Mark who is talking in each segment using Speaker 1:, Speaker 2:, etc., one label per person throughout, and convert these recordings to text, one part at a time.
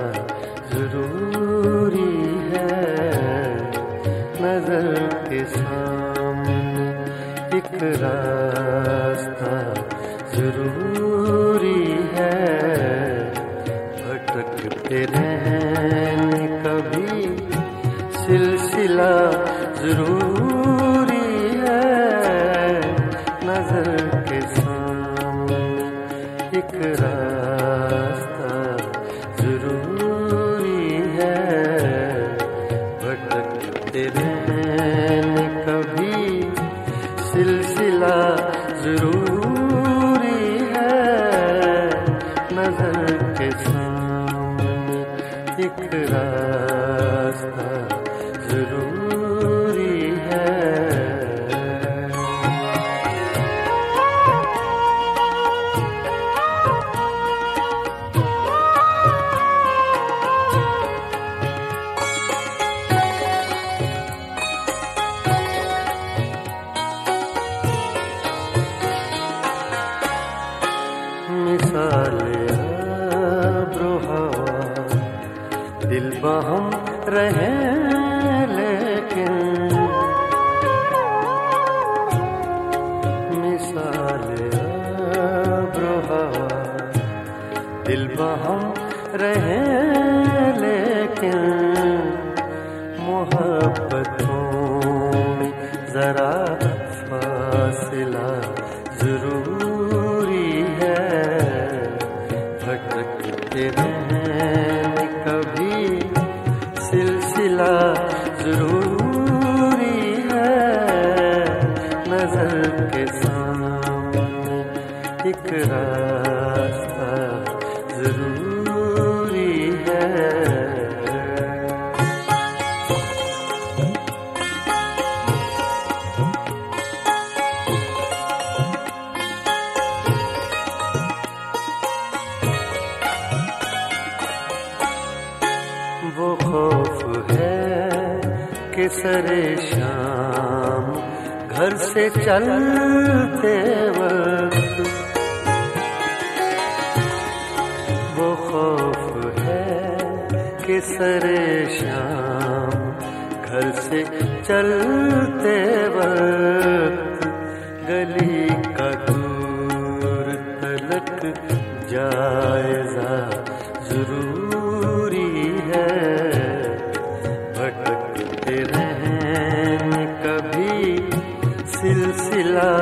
Speaker 1: जरूरी है, नजर के सामने एक रास्ता जरूरी है, भटकते रहने कभी सिलसिला जरूरी है, नजर के सामने एक रास्ता जरूरी है, भटकते रहने कभी सिलसिला जरूरी है, नजर के सामने एक रास्ता जरूरी है। मिसाले आब्रो हवा दिल बहम रहे, लेकिन मिसाले आब्रो हवा दिल बहम रहे, लेकिन मोहब्बतों में जरा फासिला जरूरी है, भटकते रहने कभी सिलसिला जरूरी है, नजर के सामने एक रास्ता जरूरी है। वो खौफ है कि सरे शाम घर से चलते वक्त, वो खौफ है कि सरे शाम घर से चलते वक्त, गली का दूर तलक जायजा जरूरी है, भटकते रहने कभी सिलसिला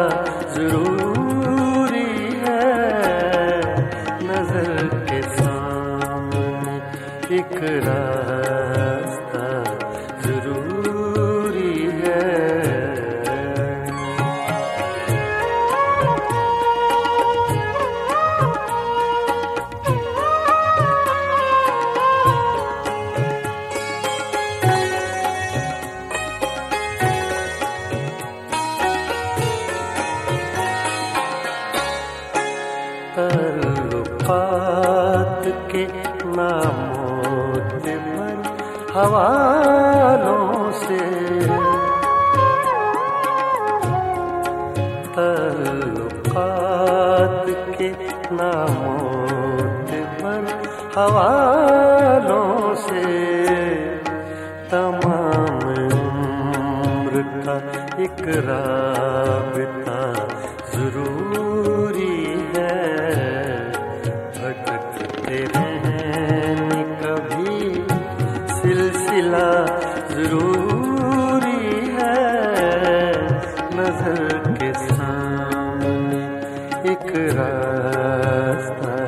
Speaker 1: जरूरी है, नजर के सामने एक रास्ता जरूरी है। ताल्लुकात के नामोतबर हवालों से, ताल्लुकात के नामोतबर हवालों से, तमाम उम्र का एक राबिता जरूरी है, भटकते रहने कभी सिलसिला जरूरी है, नजर के सामने एक रास्ता